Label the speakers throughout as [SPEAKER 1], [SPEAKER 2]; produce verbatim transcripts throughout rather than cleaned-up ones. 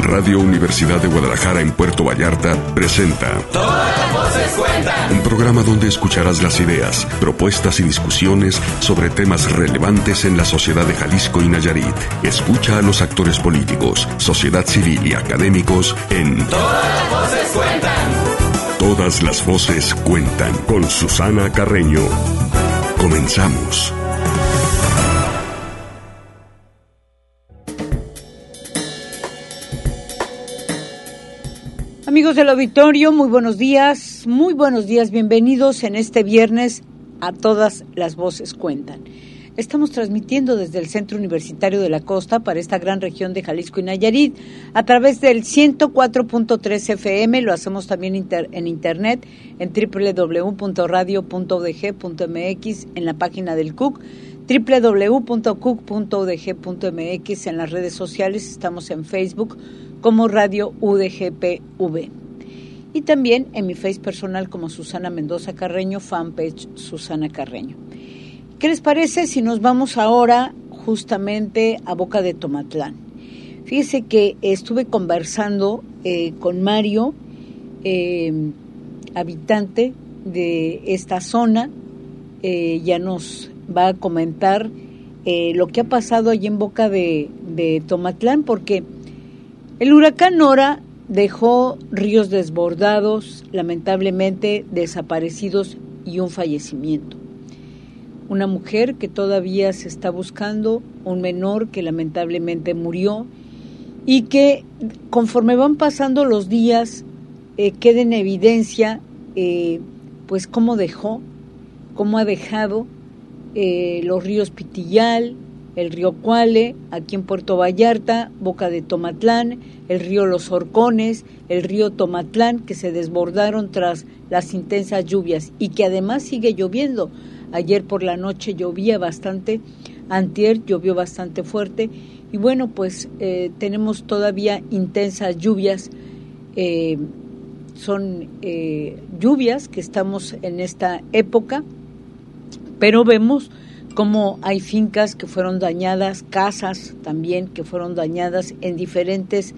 [SPEAKER 1] Radio Universidad de Guadalajara en Puerto Vallarta presenta
[SPEAKER 2] Todas las voces cuentan.
[SPEAKER 1] Un programa donde escucharás las ideas, propuestas y discusiones sobre temas relevantes en la sociedad de Jalisco y Nayarit. Escucha a los actores políticos, sociedad civil y académicos en
[SPEAKER 2] Todas las voces cuentan.
[SPEAKER 1] Todas las voces cuentan con Susana Carreño. Comenzamos.
[SPEAKER 3] Amigos del auditorio, muy buenos días, muy buenos días, bienvenidos en este viernes a Todas las Voces Cuentan. Estamos transmitiendo desde el Centro Universitario de la Costa para esta gran región de Jalisco y Nayarit a través del ciento cuatro punto tres F M, lo hacemos también inter, en internet en doble u doble u doble u punto radio punto u d g punto m x, en la página del C U C, doble u doble u doble u punto c u c punto u d g punto m x, en las redes sociales, estamos en Facebook como Radio U D G P V. Y también en mi face personal como Susana Mendoza Carreño, fanpage Susana Carreño. ¿Qué les parece si nos vamos ahora justamente a Boca de Tomatlán? Fíjese que estuve conversando eh, con Mario, eh, habitante de esta zona, eh, ya nos va a comentar eh, lo que ha pasado allí en Boca de, de Tomatlán, porque el huracán Nora dejó ríos desbordados, lamentablemente desaparecidos y un fallecimiento. Una mujer que todavía se está buscando, un menor que lamentablemente murió y que conforme van pasando los días eh, queda en evidencia eh, pues cómo dejó, cómo ha dejado eh, los ríos Pitillal, el río Cuale, aquí en Puerto Vallarta, Boca de Tomatlán, el río Los Horcones, el río Tomatlán, que se desbordaron tras las intensas lluvias y que además sigue lloviendo. Ayer por la noche llovía bastante, antier llovió bastante fuerte y bueno, pues eh, tenemos todavía intensas lluvias, eh, son eh, lluvias que estamos en esta época, pero vemos cómo hay fincas que fueron dañadas, casas también que fueron dañadas en diferentes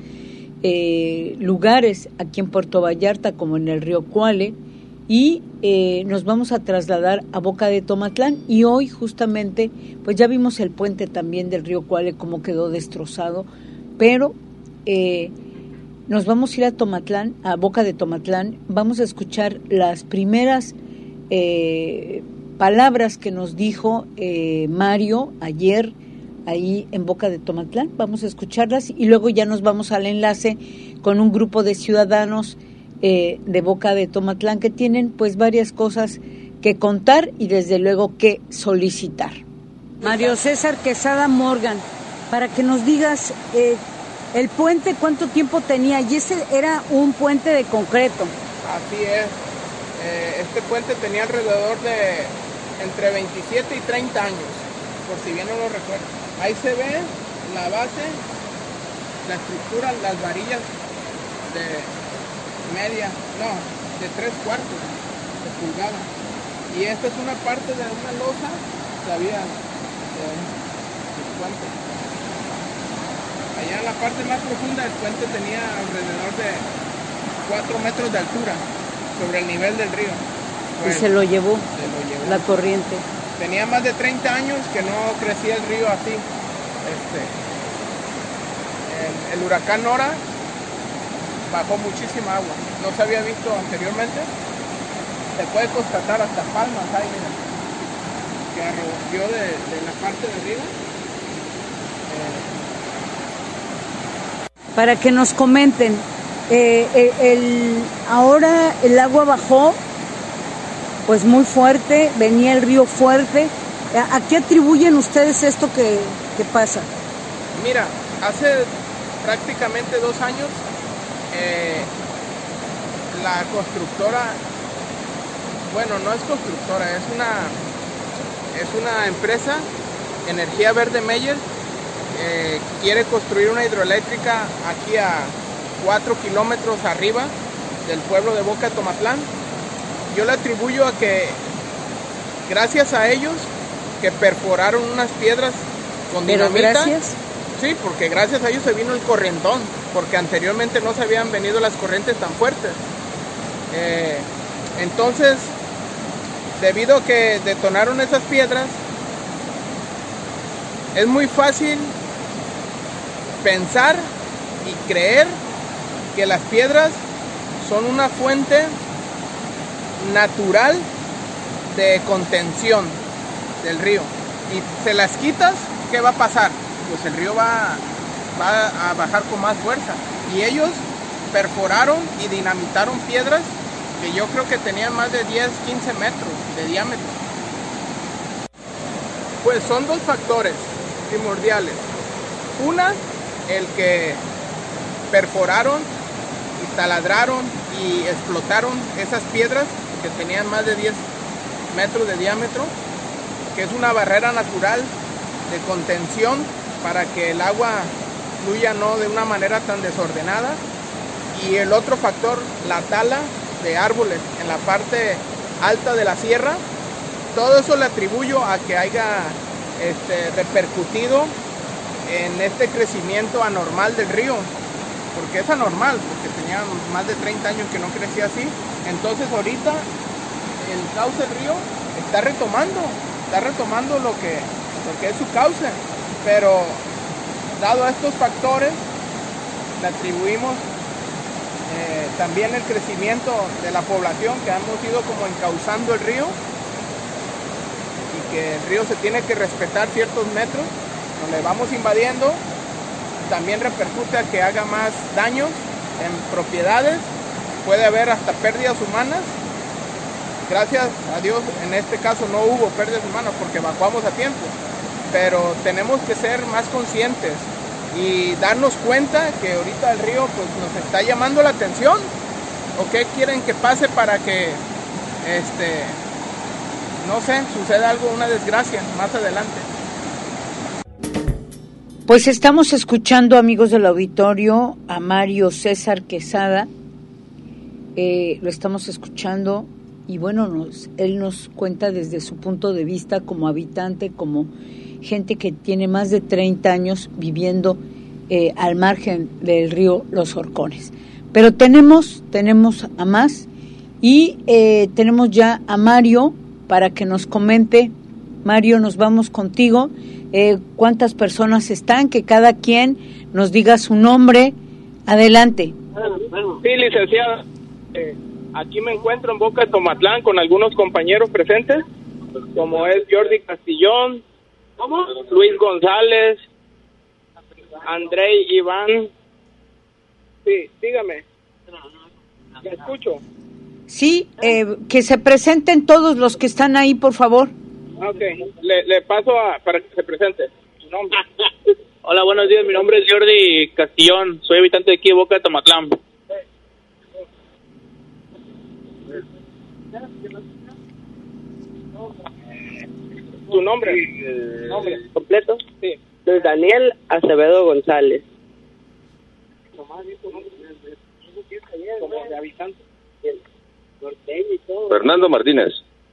[SPEAKER 3] eh, lugares aquí en Puerto Vallarta, como en el río Cuale, y eh, nos vamos a trasladar a Boca de Tomatlán, y hoy justamente, pues ya vimos el puente también del río Cuale, cómo quedó destrozado, pero eh, nos vamos a ir a Tomatlán, a Boca de Tomatlán, vamos a escuchar las primeras eh, palabras que nos dijo eh, Mario ayer ahí en Boca de Tomatlán. Vamos a escucharlas y luego ya nos vamos al enlace con un grupo de ciudadanos eh, de Boca de Tomatlán que tienen pues varias cosas que contar y desde luego que solicitar. Mario César Quesada Morgan, para que nos digas eh, el puente cuánto tiempo tenía, y ese era un puente de concreto.
[SPEAKER 4] Así es, eh, este puente tenía alrededor de entre veintisiete y treinta años, por si bien no lo recuerdo. Ahí se ve la base, la estructura, las varillas de media, no, de tres cuartos de pulgada. Y esta es una parte de una losa que había del puente. Allá en la parte más profunda del puente tenía alrededor de cuatro metros de altura sobre el nivel del río.
[SPEAKER 3] Y se lo llevó,
[SPEAKER 4] se lo llevó
[SPEAKER 3] la corriente.
[SPEAKER 4] Tenía más de treinta años que no crecía el río así. Este, el, el huracán Nora bajó muchísima agua. No se había visto anteriormente. Se puede constatar hasta palmas ahí, mira, que arroció de, de la parte de arriba. Eh.
[SPEAKER 3] Para que nos comenten, eh, el, el, ahora el agua bajó pues muy fuerte, venía el río fuerte. ¿A qué atribuyen ustedes esto que, que pasa?
[SPEAKER 4] Mira, hace prácticamente dos años eh, la constructora, bueno, no es constructora, es una, es una empresa, Energía Verde Meyer, eh, quiere construir una hidroeléctrica aquí a cuatro kilómetros arriba del pueblo de Boca de Tomatlán. Yo le atribuyo a que gracias a ellos que perforaron unas piedras con dinamita.
[SPEAKER 3] ¿Pero gracias?
[SPEAKER 4] Sí, porque gracias a ellos se vino el corrientón. porque anteriormente no se habían venido las corrientes tan fuertes. Eh, entonces, debido a que detonaron esas piedras, es muy fácil pensar y creer que las piedras son una fuente natural de contención del río. Y se las quitas, ¿qué va a pasar? Pues el río va, va a bajar con más fuerza. Y ellos perforaron y dinamitaron piedras que yo creo que tenían más de diez, quince metros de diámetro. Pues son dos factores primordiales. Una, el que perforaron y taladraron y explotaron esas piedras que tenían más de diez metros de diámetro, que es una barrera natural de contención para que el agua fluya no de una manera tan desordenada. Y el otro factor, la tala de árboles en la parte alta de la sierra. Todo eso le atribuyo a que haya este, repercutido en este crecimiento anormal del río, porque es anormal, porque tenía más de treinta años que no crecía así. Entonces ahorita el cauce del río está retomando, está retomando lo que, lo que es su cauce, pero dado a estos factores le atribuimos eh, también el crecimiento de la población, que hemos ido como encauzando el río y que el río se tiene que respetar ciertos metros, donde vamos invadiendo. También repercute a que haga más daños en propiedades, puede haber hasta pérdidas humanas. Gracias a Dios en este caso no hubo pérdidas humanas porque evacuamos a tiempo, pero tenemos que ser más conscientes y darnos cuenta que ahorita el río pues nos está llamando la atención. ¿O qué quieren que pase para que este no sé, suceda algo, una desgracia más adelante?
[SPEAKER 3] Pues estamos escuchando, amigos del auditorio, a Mario César Quesada. Eh, lo estamos escuchando y bueno, nos, él nos cuenta desde su punto de vista como habitante, como gente que tiene más de treinta años viviendo eh, al margen del río Los Horcones. Pero tenemos, tenemos a más y eh, tenemos ya a Mario para que nos comente. Mario, nos vamos contigo. Eh, ¿Cuántas personas están? Que cada quien nos diga su nombre. Adelante.
[SPEAKER 4] Sí, licenciada. Eh, aquí me encuentro en Boca de Tomatlán con algunos compañeros presentes, como es Jordi Castillón, ¿cómo? Luis González, Andrei Iván. Sí, dígame. ¿Me escucho?
[SPEAKER 3] Sí, eh, que se presenten todos los que están ahí, por favor.
[SPEAKER 4] Ok, le, le paso a, para que se presente su nombre.
[SPEAKER 5] Hola, buenos días, mi nombre es Jordi Castillón, soy habitante de aquí de Boca de Tomatlán.
[SPEAKER 4] ¿Tu nombre? Sí, eh, ¿Nombre
[SPEAKER 5] completo?
[SPEAKER 4] Sí.
[SPEAKER 5] Luis Daniel Acevedo González.
[SPEAKER 4] Como de habitante.
[SPEAKER 6] Fernando Martínez.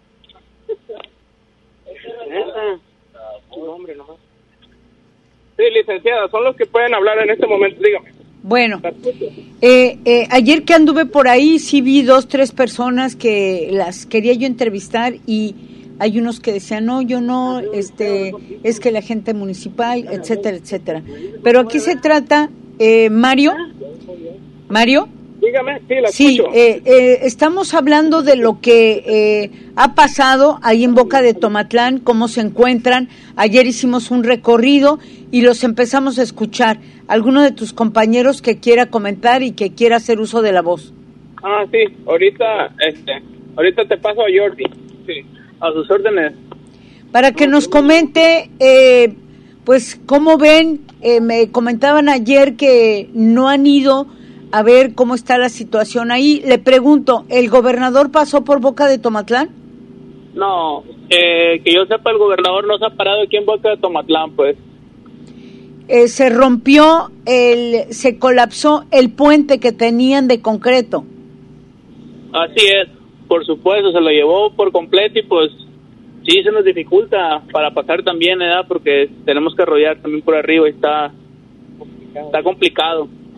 [SPEAKER 4] Tu nombre nomás. Sí, licenciada, son los que pueden hablar en este momento, dígame.
[SPEAKER 3] Bueno, eh, eh, ayer que anduve por ahí sí vi dos, tres personas que las quería yo entrevistar y hay unos que decían, no, yo no, este, es que la gente municipal, etcétera, etcétera. Pero aquí se trata, eh, Mario, Mario.
[SPEAKER 4] Dígame, sí, la
[SPEAKER 3] sí,
[SPEAKER 4] escucho.
[SPEAKER 3] Eh, eh, estamos hablando de lo que eh, ha pasado ahí en Boca de Tomatlán, cómo se encuentran. Ayer hicimos un recorrido y los empezamos a escuchar. ¿Alguno de tus compañeros que quiera comentar y que quiera hacer uso de la voz?
[SPEAKER 4] Ah, sí, ahorita, este, ahorita te paso a Jordi. Sí, a sus órdenes.
[SPEAKER 3] Para que nos comente, eh, pues, cómo ven, eh, me comentaban ayer que no han ido a ver cómo está la situación ahí. Le pregunto, ¿el gobernador pasó por Boca de Tomatlán?
[SPEAKER 5] No, eh, que yo sepa, el gobernador no se ha parado aquí en Boca de Tomatlán, pues.
[SPEAKER 3] Eh, se rompió, el, se colapsó el puente que tenían de concreto.
[SPEAKER 5] Así es, por supuesto, se lo llevó por completo y pues sí se nos dificulta para pasar también, ¿verdad? Porque tenemos que arrollar también por arriba y está, está complicado.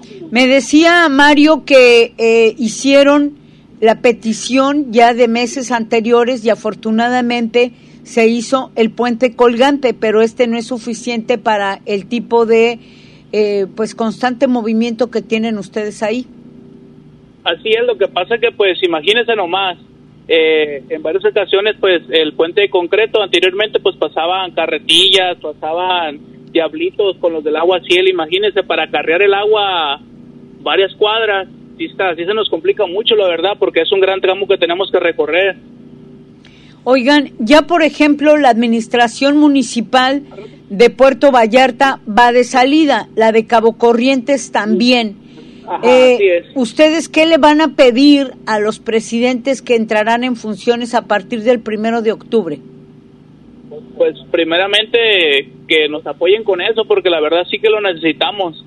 [SPEAKER 3] Me decía Mario que eh, hicieron la petición ya de meses anteriores y afortunadamente se hizo el puente colgante, pero este no es suficiente para el tipo de eh, pues constante movimiento que tienen ustedes ahí.
[SPEAKER 5] Así es, lo que pasa que pues imagínense nomás, eh, en varias ocasiones pues el puente de concreto anteriormente pues pasaban carretillas, pasaban diablitos con los del agua cielo, imagínense para acarrear el agua varias cuadras, sí, está, sí se nos complica mucho la verdad porque es un gran tramo que tenemos que recorrer.
[SPEAKER 3] Oigan, ya por ejemplo la administración municipal de Puerto Vallarta va de salida, la de Cabo Corrientes también.
[SPEAKER 5] Ajá,
[SPEAKER 3] eh,
[SPEAKER 5] así es.
[SPEAKER 3] ¿Ustedes qué le van a pedir a los presidentes que entrarán en funciones a partir del primero de octubre?
[SPEAKER 5] Pues primeramente que nos apoyen con eso porque la verdad sí que lo necesitamos.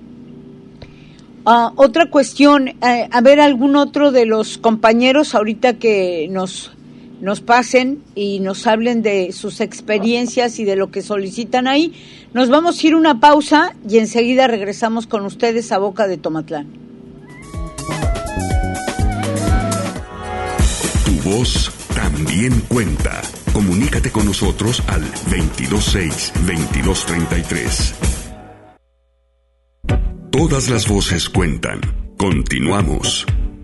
[SPEAKER 3] Uh, otra cuestión, eh, a ver algún otro de los compañeros ahorita que nos nos pasen y nos hablen de sus experiencias y de lo que solicitan ahí. Nos vamos a ir una pausa y enseguida regresamos con ustedes a Boca de Tomatlán.
[SPEAKER 1] Tu voz también cuenta. Comunícate con nosotros al veintidós seis, veintidós treinta y tres. Todas las voces cuentan. Continuamos.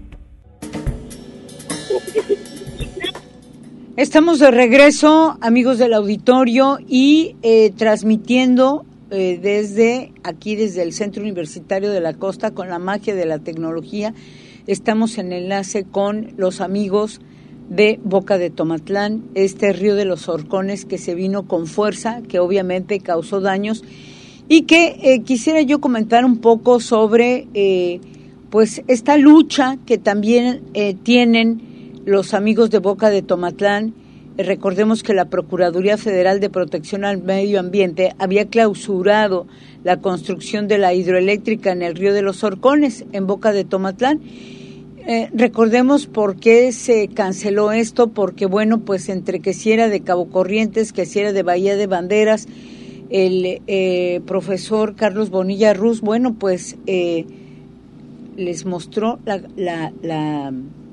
[SPEAKER 3] Estamos de regreso, amigos del auditorio, y eh, transmitiendo eh, desde aquí, desde el Centro Universitario de la Costa, con la magia de la tecnología. Estamos en enlace con los amigos de Boca de Tomatlán, este río de los Horcones que se vino con fuerza, que obviamente causó daños, y que eh, quisiera yo comentar un poco sobre eh, pues esta lucha que también eh, tienen los amigos de Boca de Tomatlán. Eh, recordemos que la Procuraduría Federal de Protección al Medio Ambiente había clausurado la construcción de la hidroeléctrica en el río de los Horcones, en Boca de Tomatlán. Eh, recordemos por qué se canceló esto, porque bueno, pues entre que si era de Cabo Corrientes, que si era de Bahía de Banderas, el eh, profesor Carlos Bonilla Ruz, bueno, pues eh, les mostró la, la, la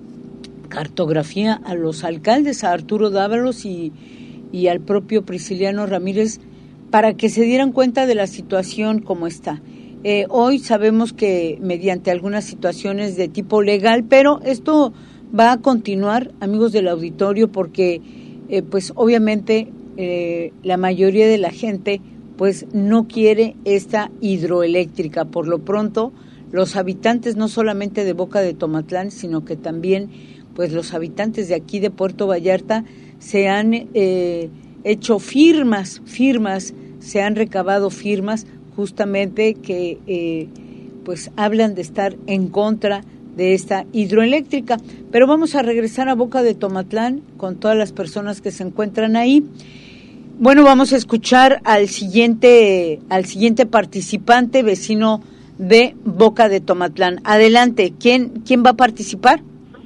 [SPEAKER 3] cartografía a los alcaldes, a Arturo Dávalos y, y al propio Prisciliano Ramírez, para que se dieran cuenta de la situación como está. Eh, hoy sabemos que mediante algunas situaciones de tipo legal, pero esto va a continuar, amigos del auditorio, porque eh, pues obviamente eh, la mayoría de la gente pues no quiere esta hidroeléctrica. Por lo pronto, los habitantes no solamente de Boca de Tomatlán, sino que también pues los habitantes de aquí de Puerto Vallarta se han eh, hecho firmas, firmas, se han recabado firmas justamente que eh, pues hablan de estar en contra de esta hidroeléctrica. Pero vamos a regresar a Boca de Tomatlán con todas las personas que se encuentran ahí. Bueno, vamos a escuchar al siguiente, al siguiente participante, vecino de Boca de Tomatlán. Adelante, ¿quién, quién va a participar?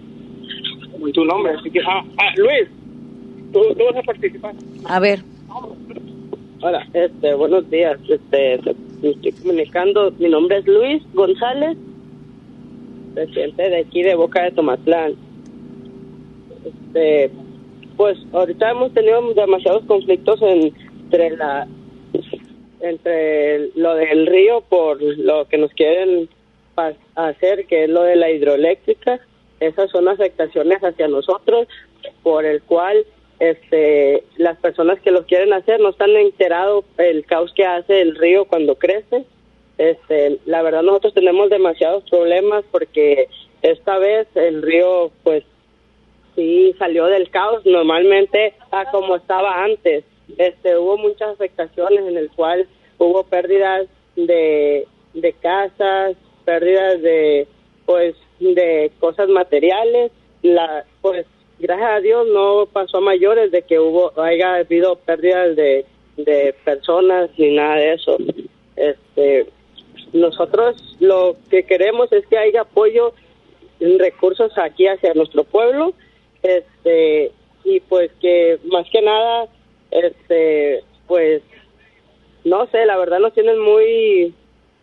[SPEAKER 5] Tu nombre, así que, ah, ah, Luis, ¿tú, tú vas a participar.
[SPEAKER 3] A ver.
[SPEAKER 6] Hola, este, buenos días, este, me estoy comunicando, mi nombre es Luis González, presidente de aquí de Boca de Tomatlán. Este, pues ahorita hemos tenido demasiados conflictos entre la, entre lo del río por lo que nos quieren hacer, que es lo de la hidroeléctrica. Esas son afectaciones hacia nosotros, por el cual este las personas que lo quieren hacer no están enterados el caos que hace el río cuando crece. Este, la verdad nosotros tenemos demasiados problemas porque esta vez el río pues sí salió del caos normalmente a como estaba antes. Este, hubo muchas afectaciones en el cual hubo pérdidas de de casas, pérdidas de pues de cosas materiales. La pues gracias a Dios no pasó a mayores de que hubo haya habido pérdidas de de personas ni nada de eso. Este, nosotros lo que queremos es que haya apoyo en recursos aquí hacia nuestro pueblo, este y pues que más que nada este pues no sé, la verdad nos tienen muy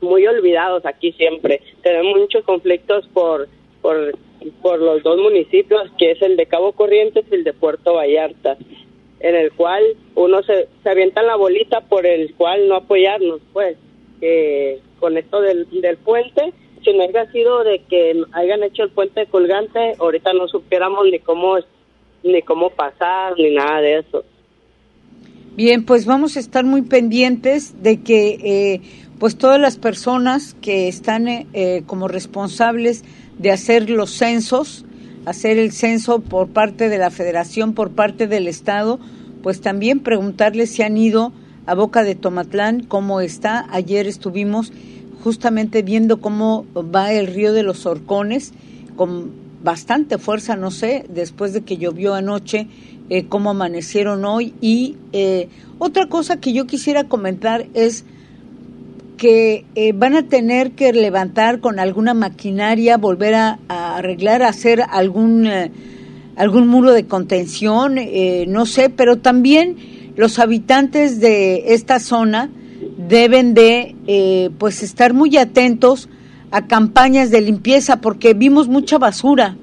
[SPEAKER 6] muy olvidados aquí siempre. Tenemos muchos conflictos por, por, por los dos municipios, que es el de Cabo Corrientes y el de Puerto Vallarta, en el cual uno se, se avienta la bolita por el cual no apoyarnos, pues, eh, con esto del, del puente. Si no haya sido de que hayan hecho el puente colgante, ahorita no supiéramos ni cómo, ni cómo pasar, ni nada de eso.
[SPEAKER 3] Bien, pues vamos a estar muy pendientes de que eh, pues todas las personas que están eh, como responsables de hacer los censos, hacer el censo por parte de la Federación, por parte del Estado, pues también preguntarles si han ido a Boca de Tomatlán, cómo está. Ayer estuvimos justamente viendo cómo va el río de los Horcones, con bastante fuerza, no sé, después de que llovió anoche, eh, cómo amanecieron hoy. Y eh, otra cosa que yo quisiera comentar es que eh, van a tener que levantar con alguna maquinaria, volver a, a arreglar, a hacer algún, eh, algún muro de contención, eh, no sé, pero también los habitantes de esta zona deben de eh, pues estar muy atentos a campañas de limpieza, porque vimos mucha basura.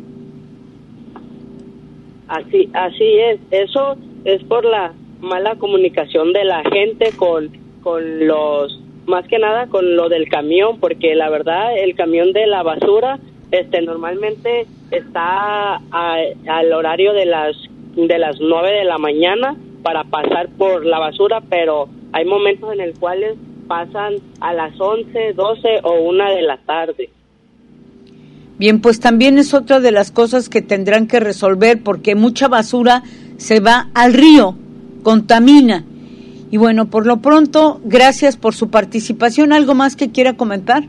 [SPEAKER 6] Así, así es. Eso es por la mala comunicación de la gente con, con los, más que nada con lo del camión, porque la verdad el camión de la basura, este, normalmente está a, al horario de las de las nueve de la mañana para pasar por la basura, pero hay momentos en los cuales pasan a las once, doce o una de la tarde.
[SPEAKER 3] Bien, pues también es otra de las cosas que tendrán que resolver, porque mucha basura se va al río, contamina. Y bueno, por lo pronto, gracias por su participación. ¿Algo más que quiera comentar?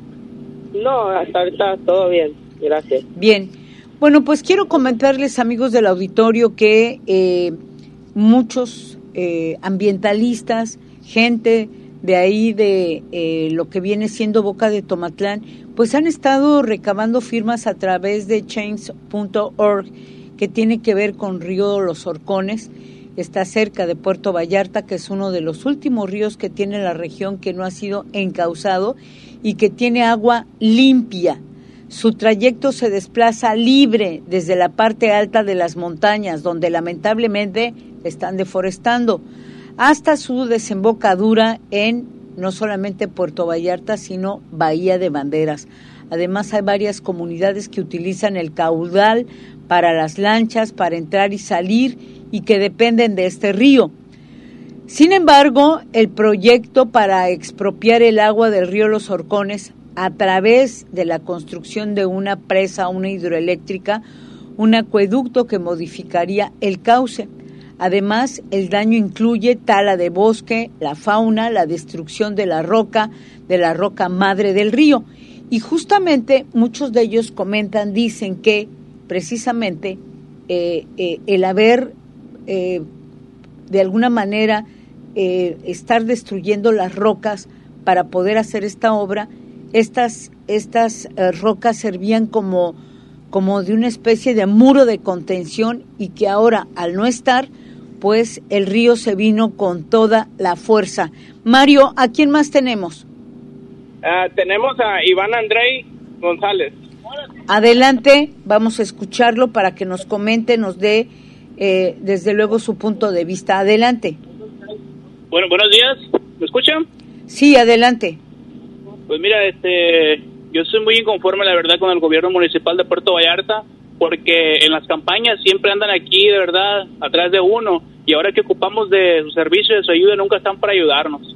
[SPEAKER 6] No, hasta ahorita todo bien, gracias.
[SPEAKER 3] Bien, bueno, pues quiero comentarles, amigos del auditorio, que eh, muchos eh, ambientalistas, gente de ahí de eh, lo que viene siendo Boca de Tomatlán, pues han estado recabando firmas a través de change punto org, que tiene que ver con Río Los Horcones. Está cerca de Puerto Vallarta, que es uno de los últimos ríos que tiene la región que no ha sido encauzado y que tiene agua limpia. Su trayecto se desplaza libre desde la parte alta de las montañas, donde lamentablemente están deforestando, hasta su desembocadura en no solamente Puerto Vallarta, sino Bahía de Banderas. Además, hay varias comunidades que utilizan el caudal para las lanchas, para entrar y salir, y que dependen de este río. Sin embargo, el proyecto para expropiar el agua del río Los Horcones a través de la construcción de una presa, una hidroeléctrica, un acueducto que modificaría el cauce. Además, el daño incluye tala de bosque, la fauna, la destrucción de la roca, de la roca madre del río. Y justamente muchos de ellos comentan, dicen que precisamente eh, eh, el haber, eh, de alguna manera, eh, estar destruyendo las rocas para poder hacer esta obra, estas, estas eh, rocas servían como, como de una especie de muro de contención, y que ahora, al no estar, pues el río se vino con toda la fuerza. Mario, ¿a quién más tenemos?
[SPEAKER 4] Uh, tenemos a Iván Andrei González.
[SPEAKER 3] Adelante, vamos a escucharlo para que nos comente, nos dé eh, desde luego su punto de vista. Adelante.
[SPEAKER 5] Bueno, buenos días, ¿me escuchan?
[SPEAKER 3] Sí, adelante.
[SPEAKER 5] Pues mira, este, yo soy muy inconforme, la verdad, con el gobierno municipal de Puerto Vallarta, porque en las campañas siempre andan aquí, de verdad, atrás de uno, y ahora que ocupamos de su servicio, de su ayuda, nunca están para ayudarnos.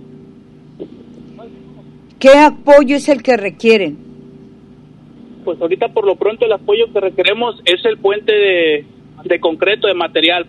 [SPEAKER 3] ¿Qué apoyo es el que requieren?
[SPEAKER 5] Pues ahorita, por lo pronto, el apoyo que requeremos es el puente de, de concreto, de material.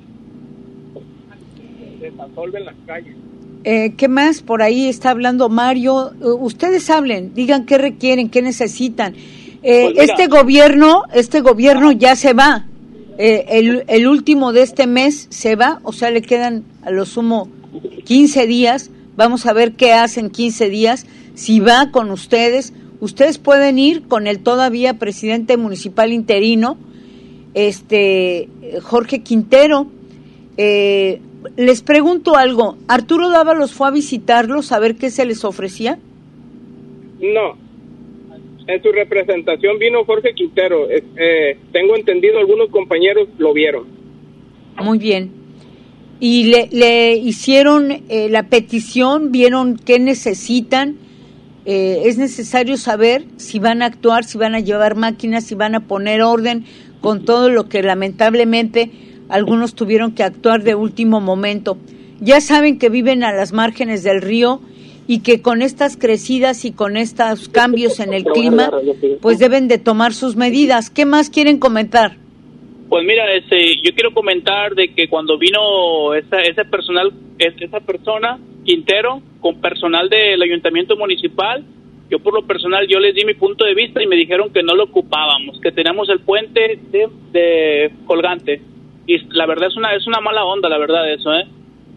[SPEAKER 4] Desasolven las calles.
[SPEAKER 3] Eh, ¿Qué más? Por ahí está hablando Mario. Uh, ustedes hablen, digan qué requieren, qué necesitan. Eh,
[SPEAKER 5] pues
[SPEAKER 3] este gobierno, este gobierno ya se va. Eh, el, el último de este mes se va, o sea, le quedan a lo sumo quince días. Vamos a ver qué hacen quince días. Si va con ustedes, ustedes pueden ir con el todavía presidente municipal interino, este Jorge Quintero. Eh, les pregunto algo, ¿Arturo Dávalos fue a visitarlos a ver qué se les ofrecía?
[SPEAKER 4] No, en su representación vino Jorge Quintero. Eh, tengo entendido, algunos compañeros lo vieron.
[SPEAKER 3] Muy bien. ¿Y le, le hicieron eh, la petición? ¿Vieron qué necesitan? Eh, es necesario saber si van a actuar, si van a llevar máquinas, si van a poner orden con todo lo que lamentablemente algunos tuvieron que actuar de último momento. Ya saben que viven a las márgenes del río y que con estas crecidas y con estos cambios en el clima, pues deben de tomar sus medidas. ¿Qué más quieren comentar?
[SPEAKER 5] Pues mira, este, yo quiero comentar de que cuando vino esa, ese personal, esa persona, Quintero, con personal del ayuntamiento municipal, yo por lo personal, yo les di mi punto de vista y me dijeron que no lo ocupábamos, que teníamos el puente de, de colgante. Y la verdad es una, es una mala onda, la verdad, eso, ¿eh?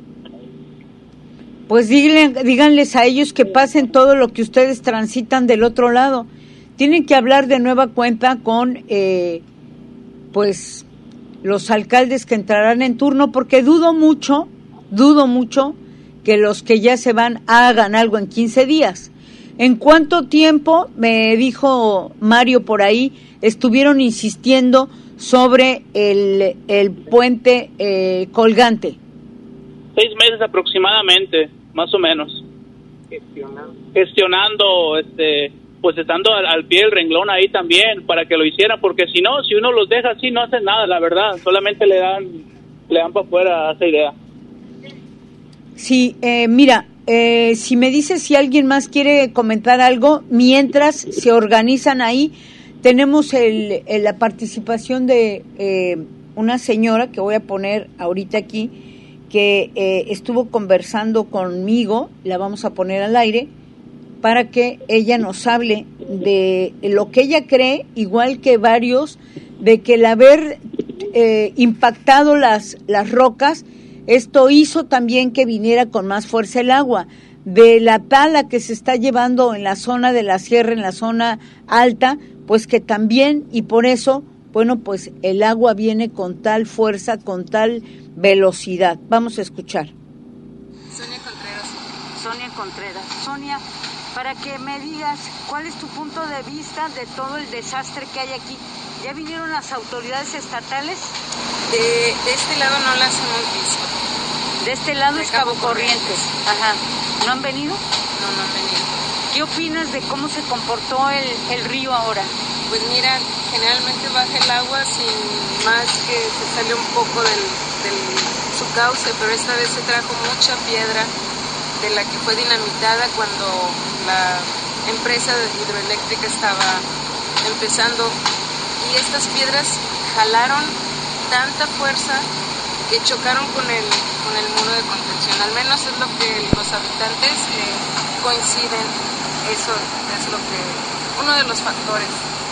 [SPEAKER 3] Pues díganle, díganles a ellos que pasen todo lo que ustedes transitan del otro lado. Tienen que hablar de nueva cuenta con, eh, pues, los alcaldes que entrarán en turno, porque dudo mucho, dudo mucho que los que ya se van hagan algo en quince días. ¿En cuánto tiempo, me dijo Mario por ahí, estuvieron insistiendo sobre el, el puente eh, colgante?
[SPEAKER 5] Seis meses aproximadamente, más o menos. Gestionando. Gestionando, este, pues estando al, al pie del renglón ahí también, para que lo hicieran, porque si no, si uno los deja así, no hacen nada, la verdad, solamente le dan, le dan para afuera esa idea.
[SPEAKER 3] Sí, eh, mira, eh, si me dices si alguien más quiere comentar algo, mientras se organizan ahí, tenemos el, el, la participación de eh, una señora que voy a poner ahorita aquí, que eh, estuvo conversando conmigo, la vamos a poner al aire, para que ella nos hable de lo que ella cree, igual que varios, de que el haber eh, impactado las, las rocas, esto hizo también que viniera con más fuerza el agua. De la tala que se está llevando en la zona de la sierra, en la zona alta, pues que también, y por eso, bueno, pues el agua viene con tal fuerza, con tal velocidad. Vamos a escuchar.
[SPEAKER 7] Sonia Contreras.
[SPEAKER 3] Sonia Contreras. Sonia, para que me digas cuál es tu punto de vista de todo el desastre que hay aquí. ¿Ya vinieron las autoridades estatales?
[SPEAKER 7] De, de este lado no las hemos visto.
[SPEAKER 3] De este lado de es Cabo, Cabo Corrientes. Corrientes. Ajá. ¿No han venido?
[SPEAKER 7] No, no han venido.
[SPEAKER 3] ¿Qué opinas de cómo se comportó el, el río ahora?
[SPEAKER 7] Pues mira, generalmente baja el agua sin más que se salió un poco del, del su cauce, pero esta vez se trajo mucha piedra de la que fue dinamitada cuando la empresa hidroeléctrica estaba empezando, y estas piedras jalaron tanta fuerza que chocaron con el con el muro de contención. Al menos es lo que los habitantes eh, coinciden. Eso es lo que uno de los factores.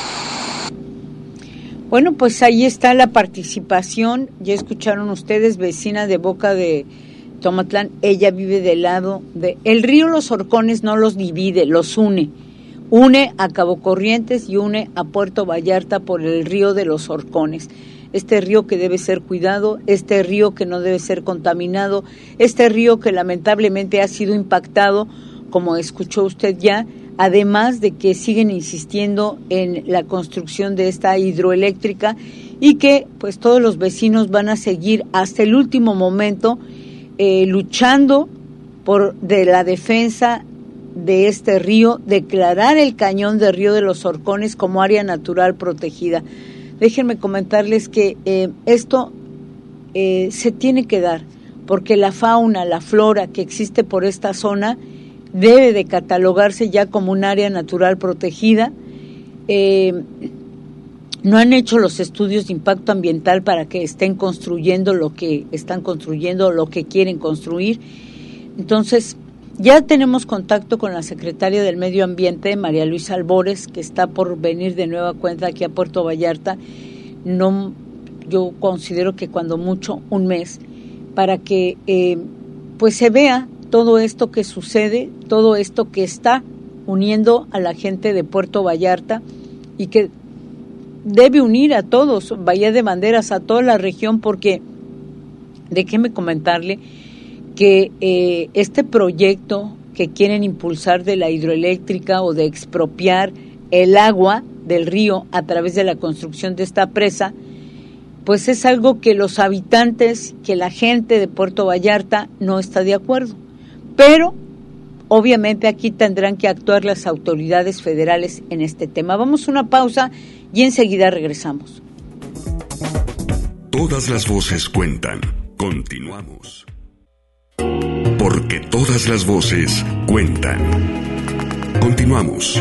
[SPEAKER 3] Bueno, pues ahí está la participación. Ya escucharon ustedes, vecina de Boca de Tomatlán, ella vive del lado de el río Los Horcones, no los divide, los une. Une a Cabo Corrientes y une a Puerto Vallarta por el río de Los Horcones. Este río que debe ser cuidado, este río que no debe ser contaminado, este río que lamentablemente ha sido impactado, como escuchó usted ya, además de que siguen insistiendo en la construcción de esta hidroeléctrica y que pues todos los vecinos van a seguir hasta el último momento eh, luchando por de la defensa de este río, declarar el cañón del río de Los Horcones como área natural protegida. Déjenme comentarles que eh, esto eh, se tiene que dar, porque la fauna, la flora que existe por esta zona debe de catalogarse ya como un área natural protegida. Eh, no han hecho los estudios de impacto ambiental para que estén construyendo lo que están construyendo, lo que quieren construir. Entonces, ya tenemos contacto con la secretaria del Medio Ambiente, María Luisa Albores, que está por venir de nueva cuenta aquí a Puerto Vallarta. No, yo considero que cuando mucho un mes, para que eh, pues se vea todo esto que sucede, todo esto que está uniendo a la gente de Puerto Vallarta y que debe unir a todos, Bahía de Banderas, a toda la región, porque déjeme comentarle que eh, este proyecto que quieren impulsar de la hidroeléctrica o de expropiar el agua del río a través de la construcción de esta presa, pues es algo que los habitantes, que la gente de Puerto Vallarta no está de acuerdo. Pero obviamente aquí tendrán que actuar las autoridades federales en este tema. Vamos a una pausa y enseguida regresamos.
[SPEAKER 1] Todas las voces cuentan. Continuamos. Porque todas las voces cuentan. Continuamos.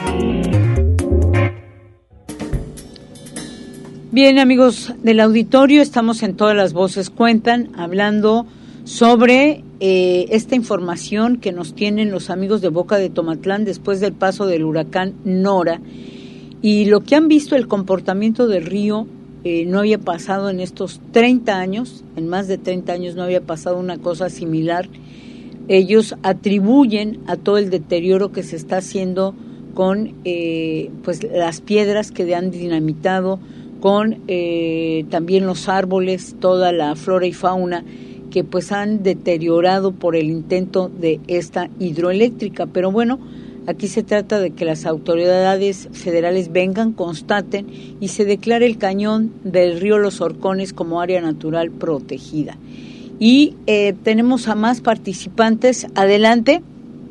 [SPEAKER 3] Bien, amigos del auditorio, estamos en Todas las Voces Cuentan, hablando sobre eh, esta información que nos tienen los amigos de Boca de Tomatlán después del paso del huracán Nora, y lo que han visto, el comportamiento del río. Eh, no había pasado en estos treinta años, en más de treinta años no había pasado una cosa similar. Ellos atribuyen a todo el deterioro que se está haciendo con eh, pues las piedras que han dinamitado, con eh, también los árboles, toda la flora y fauna que pues han deteriorado por el intento de esta hidroeléctrica. Pero bueno, aquí se trata de que las autoridades federales vengan, constaten y se declare el cañón del río Los Horcones como área natural protegida. Y eh, tenemos a más participantes. Adelante.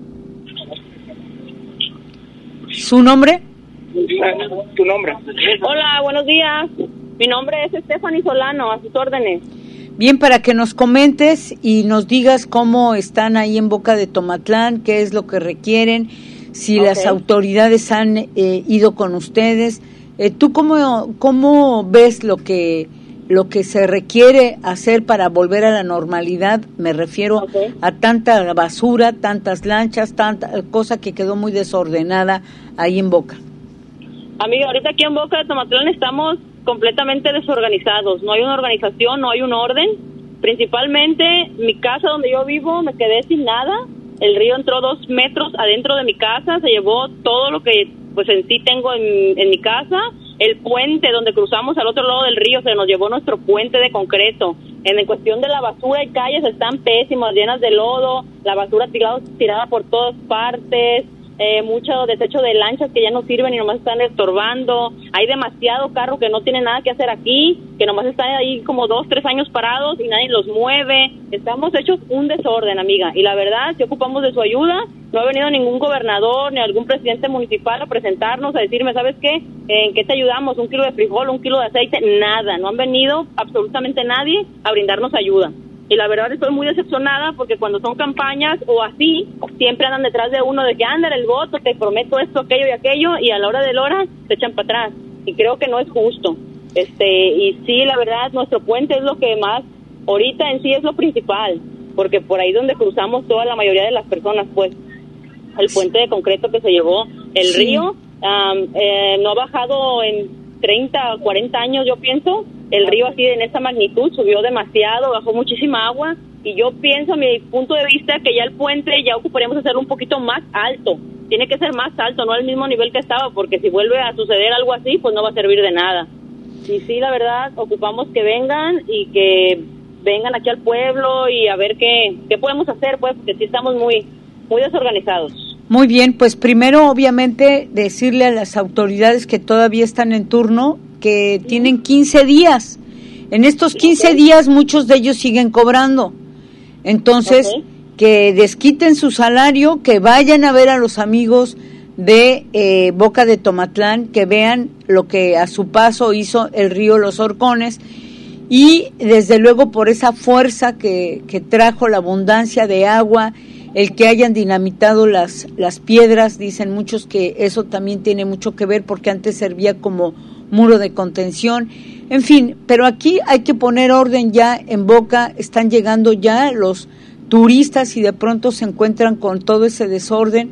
[SPEAKER 3] ¿Su nombre?
[SPEAKER 8] ¿Tu nombre?
[SPEAKER 9] Hola, buenos días. Mi nombre es Stephanie Solano, a sus órdenes.
[SPEAKER 3] Bien, para que nos comentes y nos digas cómo están ahí en Boca de Tomatlán, qué es lo que requieren, si okay. Las autoridades han eh, ido con ustedes. Eh, ¿Tú cómo, cómo ves lo que lo que se requiere hacer para volver a la normalidad? Me refiero okay. a tanta basura, tantas lanchas, tanta cosa que quedó muy desordenada ahí en Boca.
[SPEAKER 9] Amiga, ahorita aquí en Boca de Tomatlán estamos completamente desorganizados. No hay una organización, no hay un orden. Principalmente mi casa donde yo vivo, me quedé sin nada. El río entró dos metros adentro de mi casa, se llevó todo lo que pues en sí tengo en, en mi casa. El puente donde cruzamos al otro lado del río, se nos llevó nuestro puente de concreto. En, en cuestión de la basura y calles están pésimas, llenas de lodo, la basura tirada, tirada por todas partes. Eh, mucho desecho de lanchas que ya no sirven y nomás están estorbando. Hay demasiado carro que no tiene nada que hacer aquí, que nomás están ahí como dos, tres años parados y nadie los mueve. Estamos hechos un desorden, amiga, y la verdad, si ocupamos de su ayuda. No ha venido ningún gobernador ni algún presidente municipal a presentarnos, a decirme, ¿sabes qué? ¿En qué te ayudamos? ¿Un kilo de frijol, un kilo de aceite? Nada, no han venido absolutamente nadie a brindarnos ayuda. Y la verdad estoy muy decepcionada porque cuando son campañas o así, siempre andan detrás de uno de que anda el voto, te prometo esto, aquello y aquello, y a la hora de la hora se echan para atrás. Y creo que no es justo. Este, y sí, la verdad, nuestro puente es lo que más, ahorita en sí es lo principal, porque por ahí donde cruzamos toda la mayoría de las personas, pues, el puente de concreto que se llevó el sí. río, um, eh, no ha bajado en treinta, cuarenta años, yo pienso. El río así en esta magnitud subió demasiado, bajó muchísima agua, y yo pienso, a mi punto de vista, que ya el puente ya ocuparíamos hacerlo un poquito más alto. Tiene que ser más alto, no al mismo nivel que estaba, porque si vuelve a suceder algo así, pues no va a servir de nada. Y sí, la verdad, ocupamos que vengan y que vengan aquí al pueblo y a ver qué, qué podemos hacer, pues, porque sí estamos muy, muy desorganizados.
[SPEAKER 3] Muy bien, pues primero, obviamente, decirle a las autoridades que todavía están en turno que tienen quince días. En estos quince días muchos de ellos siguen cobrando. Entonces, okay. que desquiten su salario, que vayan a ver a los amigos de eh, Boca de Tomatlán, que vean lo que a su paso hizo el río Los Horcones, y desde luego por esa fuerza que, que trajo la abundancia de agua, el que hayan dinamitado las, las piedras. Dicen muchos que eso también tiene mucho que ver porque antes servía como muro de contención, en fin, pero aquí hay que poner orden ya en Boca. Están llegando ya los turistas y de pronto se encuentran con todo ese desorden,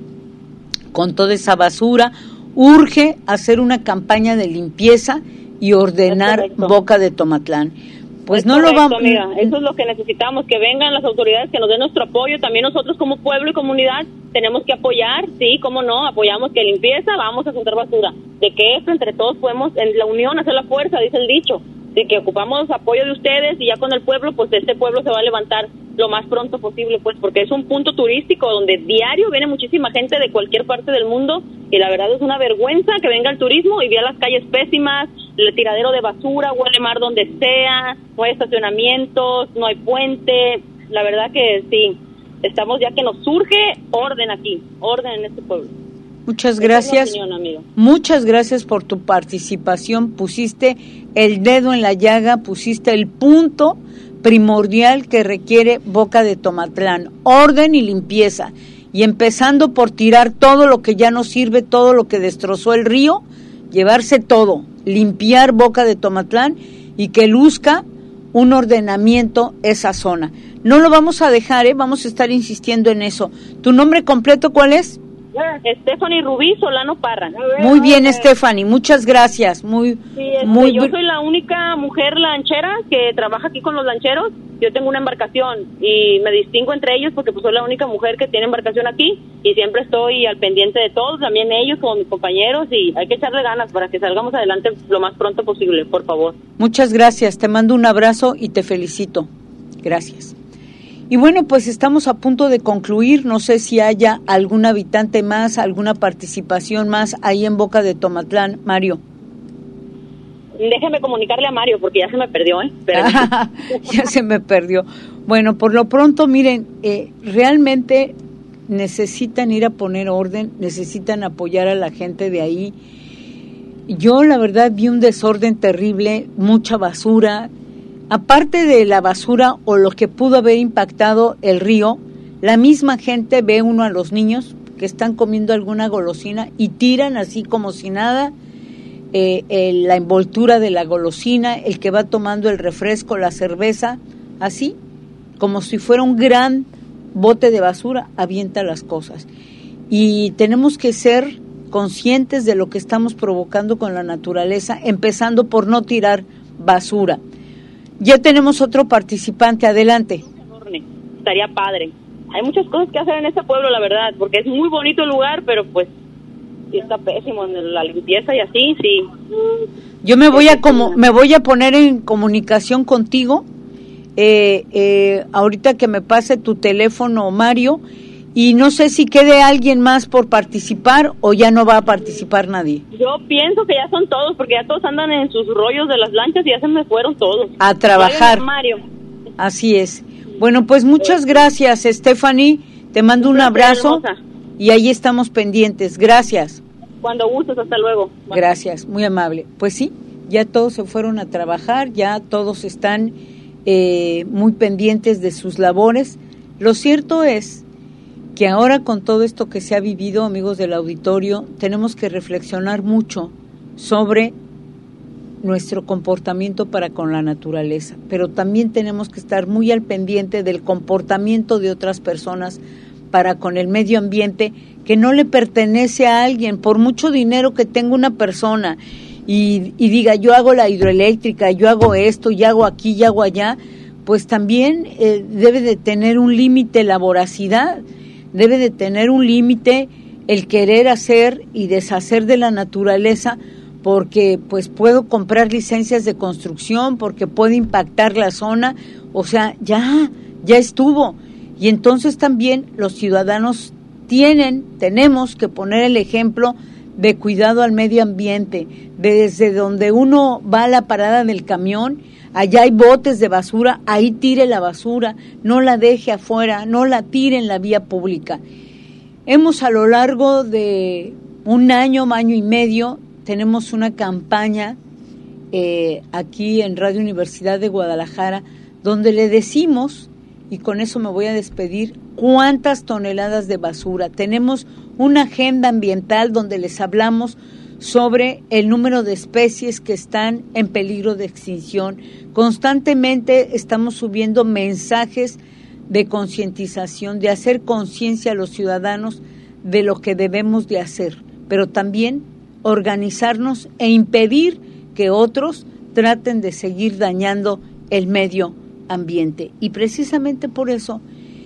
[SPEAKER 3] con toda esa basura. Urge hacer una campaña de limpieza y ordenar Boca de Tomatlán. Pues es no correcto, lo vamos,
[SPEAKER 9] amiga. Eso es lo que necesitamos, que vengan las autoridades, que nos den nuestro apoyo. También nosotros como pueblo y comunidad tenemos que apoyar, sí, cómo no, apoyamos que limpieza, vamos a juntar basura. De que esto entre todos podemos, en la unión, hacer la fuerza, dice el dicho. De que ocupamos apoyo de ustedes y ya con el pueblo, pues este pueblo se va a levantar lo más pronto posible, pues, porque es un punto turístico donde diario viene muchísima gente de cualquier parte del mundo y la verdad es una vergüenza que venga el turismo y vea las calles pésimas, el tiradero de basura, huele mar donde sea, no hay estacionamientos, no hay puente. La verdad que sí, estamos ya que nos surge orden aquí, orden en este pueblo.
[SPEAKER 3] Muchas gracias.
[SPEAKER 9] Opinión, amigo.
[SPEAKER 3] Muchas gracias por tu participación. Pusiste el dedo en la llaga, pusiste el punto primordial que requiere Boca de Tomatlán, orden y limpieza, y empezando por tirar todo lo que ya no sirve, todo lo que destrozó el río, llevarse todo, limpiar Boca de Tomatlán y que luzca un ordenamiento esa zona. No lo vamos a dejar, ¿eh? Vamos a estar insistiendo en eso. ¿Tu nombre completo cuál es?
[SPEAKER 9] Stephanie Rubí Solano Parra.
[SPEAKER 3] Muy bien, Stephanie, muchas gracias. Muy,
[SPEAKER 9] sí, este,
[SPEAKER 3] muy.
[SPEAKER 9] Yo soy la única mujer lanchera que trabaja aquí con los lancheros. Yo tengo una embarcación y me distingo entre ellos porque pues soy la única mujer que tiene embarcación aquí y siempre estoy al pendiente de todos, también ellos como mis compañeros, y hay que echarle ganas para que salgamos adelante lo más pronto posible, por favor.
[SPEAKER 3] Muchas gracias, te mando un abrazo y te felicito. Gracias. Y bueno, pues estamos a punto de concluir. No sé si haya algún habitante más, alguna participación más ahí en Boca de Tomatlán. Mario.
[SPEAKER 9] Déjeme comunicarle a Mario porque ya se me perdió, ¿eh?
[SPEAKER 3] Ya se me perdió. Bueno, por lo pronto, miren, eh, realmente necesitan ir a poner orden, necesitan apoyar a la gente de ahí. Yo, la verdad, vi un desorden terrible, mucha basura. Aparte de la basura o lo que pudo haber impactado el río, la misma gente ve uno a los niños que están comiendo alguna golosina y tiran así como si nada eh, eh, la envoltura de la golosina, el que va tomando el refresco, la cerveza, así como si fuera un gran bote de basura, avienta las cosas. Y tenemos que ser conscientes de lo que estamos provocando con la naturaleza, empezando por no tirar basura. Ya tenemos otro participante, adelante.
[SPEAKER 9] Estaría padre. Hay muchas cosas que hacer en este pueblo, la verdad, porque es muy bonito el lugar, pero pues sí está pésimo en la limpieza y así, sí.
[SPEAKER 3] Yo me voy a como me voy a poner en comunicación contigo, eh, eh, ahorita que me pase tu teléfono, Mario, y no sé si quede alguien más por participar o ya no va a participar nadie.
[SPEAKER 9] Yo pienso que ya son todos, porque ya todos andan en sus rollos de las lanchas y ya se me fueron todos.
[SPEAKER 3] A trabajar.
[SPEAKER 9] Mario.
[SPEAKER 3] Así es. Bueno, pues muchas gracias, Stephanie. Te mando un abrazo y ahí estamos pendientes. Gracias.
[SPEAKER 9] Cuando gustes, hasta luego.
[SPEAKER 3] Gracias, muy amable. Pues sí, ya todos se fueron a trabajar, ya todos están eh, muy pendientes de sus labores. Lo cierto es que ahora con todo esto que se ha vivido, amigos del auditorio, tenemos que reflexionar mucho sobre nuestro comportamiento para con la naturaleza, pero también tenemos que estar muy al pendiente del comportamiento de otras personas para con el medio ambiente que no le pertenece a alguien. Por mucho dinero que tenga una persona y, y diga yo hago la hidroeléctrica, yo hago esto, y hago aquí, y hago allá, pues también eh, debe de tener un límite la voracidad. Debe de tener un límite el querer hacer y deshacer de la naturaleza, porque pues puedo comprar licencias de construcción, porque puede impactar la zona, o sea, ya, ya estuvo. Y entonces también los ciudadanos tienen, tenemos que poner el ejemplo de cuidado al medio ambiente, desde donde uno va a la parada del camión, allá hay botes de basura, ahí tire la basura, no la deje afuera, no la tire en la vía pública. Hemos a lo largo de un año, año y medio, tenemos una campaña eh, aquí en Radio Universidad de Guadalajara, donde le decimos, y con eso me voy a despedir, cuántas toneladas de basura. Tenemos una agenda ambiental donde les hablamos sobre el número de especies que están en peligro de extinción. Constantemente estamos subiendo mensajes de concientización, de hacer conciencia a los ciudadanos de lo que debemos de hacer, pero también organizarnos e impedir que otros traten de seguir dañando el medio ambiente. Y precisamente por eso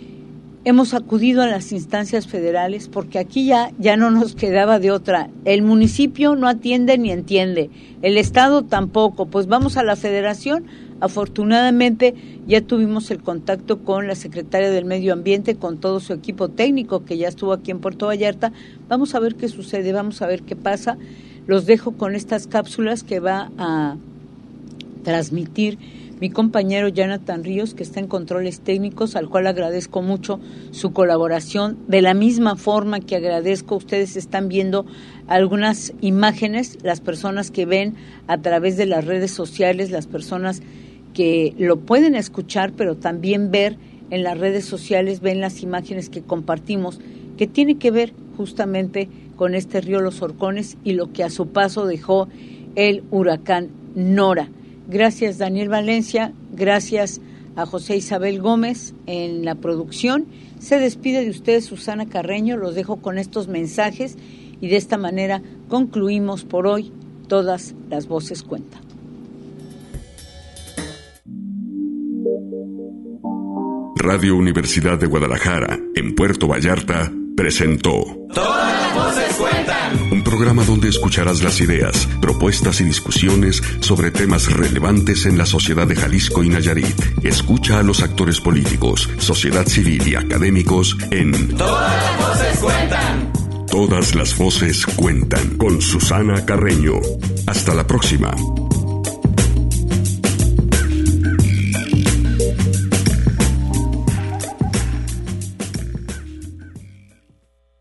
[SPEAKER 3] hemos acudido a las instancias federales, porque aquí ya, ya no nos quedaba de otra. El municipio no atiende ni entiende, el Estado tampoco, pues vamos a la Federación Afortunadamente ya tuvimos el contacto con la secretaria del Medio Ambiente, con todo su equipo técnico que ya estuvo aquí en Puerto Vallarta. Vamos a ver qué sucede, vamos a ver qué pasa. Los dejo con estas cápsulas que va a transmitir mi compañero Jonathan Ríos, que está en controles técnicos, al cual agradezco mucho su colaboración. De la misma forma que agradezco, ustedes están viendo algunas imágenes, las personas que ven a través de las redes sociales, las personas que lo pueden escuchar, pero también ver en las redes sociales, ven las imágenes que compartimos, que tiene que ver justamente con este río Los Horcones y lo que a su paso dejó el huracán Nora. Gracias Daniel Valencia, gracias a José Isabel Gómez en la producción. Se despide de ustedes Susana Carreño, los dejo con estos mensajes y de esta manera concluimos por hoy Todas las Voces Cuentan.
[SPEAKER 1] Radio Universidad de Guadalajara, en Puerto Vallarta, presentó
[SPEAKER 2] Todas las voces cuentan.
[SPEAKER 1] Un programa donde escucharás las ideas, propuestas y discusiones sobre temas relevantes en la sociedad de Jalisco y Nayarit. Escucha a los actores políticos, sociedad civil y académicos en
[SPEAKER 2] Todas las voces cuentan.
[SPEAKER 1] Todas las voces cuentan con Susana Carreño. Hasta la próxima.